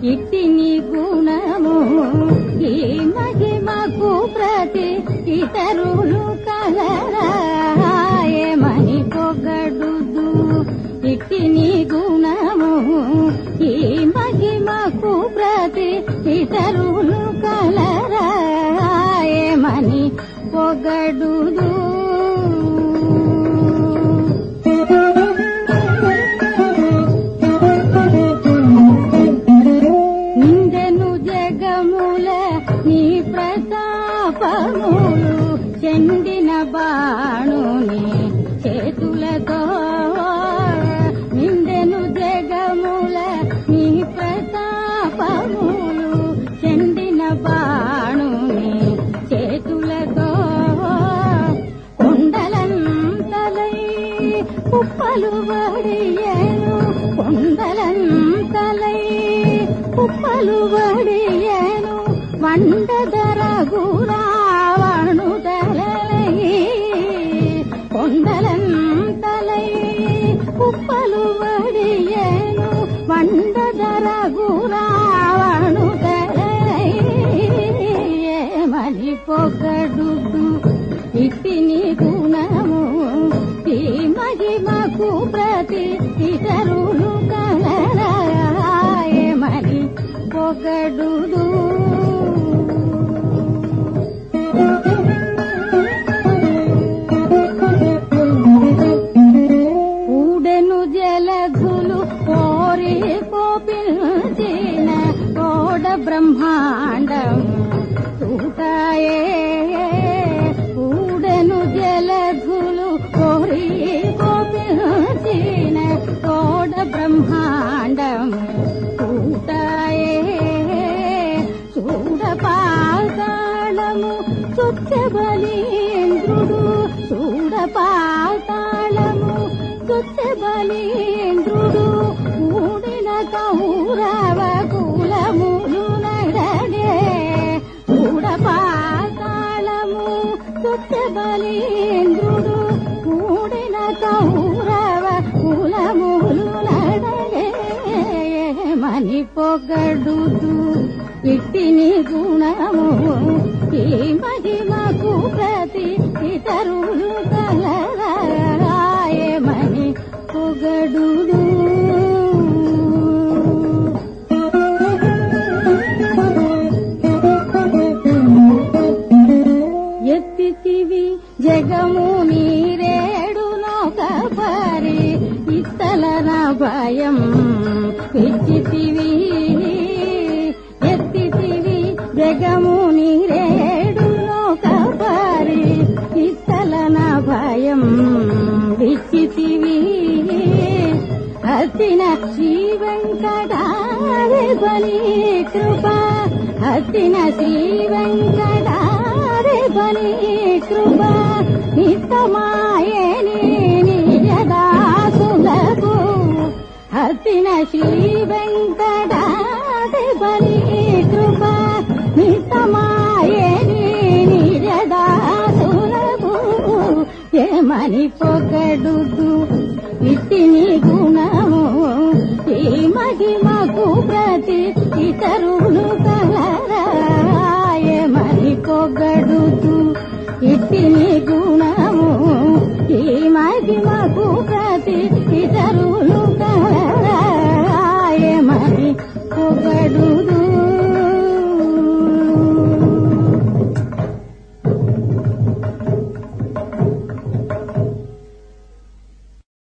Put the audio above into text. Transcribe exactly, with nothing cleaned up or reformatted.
ఇట్టి నీ గుణము ఈ మహిమకు ప్రతి ఇతరులు కలరాయమని పొగడుదు. ఇట్టి నీ గుణము ఈ మహిమకు ప్రతి ఇతరులు కలరాయమని పొగడుదు. నిందెను జగముల నీ ప్రతాపములు చెందిన బాణుని చేతులతో. నిందెను జగముల నీ ప్రతాపములు చెందిన బాణుని చేతులతో. కొండలంతలై కుప్పలు వడియను కొండలంతలై కుప్పలు వడియను వండదరగు రావణుదలై. కొండలంతలై కుప్పలు వడియను వండదరగు రావణుదలై. ఏమని పొగడుదు ఇట్టి నీ గుణము ఈ మహిమకు ప్రతి ఇతరులు కలరాయమని పొగడుదు. ఊడెను జలధులు కోరి కోపిల్చిన కోడ బ్రహ్మాండం చూటాయే. ఊడెను జలధులు కోరి కోపిల్చిన కోడ బ్రహ్మాండం చూటాయే. చూడ పాతాళము చుచ్చబలీంద్రుడు చూడ పాతాళము చుచ్చబలీంద్రుడు ఊడిన కౌరవ కులములు నడగే. చూడ పాతాళము చుచ్చబలీంద్రుడు ఊడిన కౌరవ కులములు నడగే. మని పొగడుదు ఇట్టి నీ గుణము ఈ మహిమకు ప్రతి ఇతరులు కలరాయమని పొగడుదు. ఎత్తితివి జగము నీరేడు నౌక పరి ఇత్తలన భయం పిచ్చితివి. ఎత్తితివి జగము నీరేడు నౌక పరి ఇత్తలన భయం పిచ్చితివి. హసిన శ్రీ వెంకటాద్రి బలి కృప హసిన శ్రీ వెంకటాద్రి బలి కృప నిత్తమాయని నిజదాసులకు. హసిన శ్రీ వెంకటాద్రి బలి కృప నిత్తమాయని నిజదాసులకు. ఏమని పొగడుదు ఇట్టి నీ గుణము ఈ మహిమకు ప్రతి ఇతరులు